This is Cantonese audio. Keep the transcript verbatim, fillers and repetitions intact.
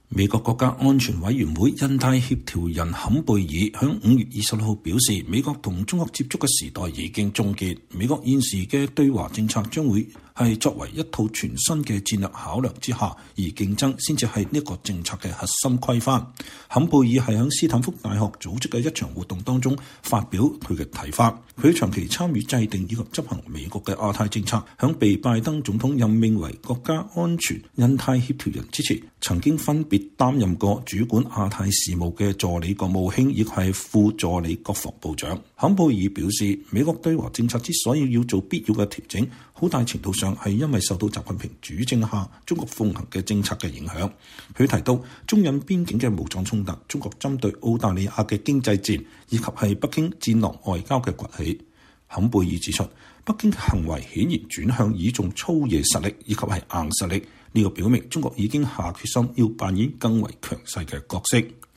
美國國家安全委員會印太協調人坎貝爾響五月二十六號表示，美國同中國接觸嘅時代已經終結，美國現時嘅對華政策將會係作為一套全新嘅戰略考量之下，而競爭先至係呢個政策嘅核心規範。坎貝爾係響斯坦福大學組織嘅一場活動當中發表佢嘅睇法。佢長期參與制定以及執行美國嘅亞太政策，響被拜登總統任命為國家安全印太協調人之前，曾經分別擔任過主管亞太事務嘅助理國務卿，亦係副助理國防部長。坎貝爾表示，美國對華政策之所以要做必要嘅調整，好大程度上係因為受到習近平主政下中國奉行嘅政策嘅影響。佢提到中印邊境嘅武裝衝突、中國針對澳大利亞嘅經濟戰，以及係北京戰狼外交嘅崛起。坎貝爾指出，北京嘅行為顯然轉向倚重粗野實力以及係硬實力，呢個表明中國已經下決心要扮演更為強勢嘅角色。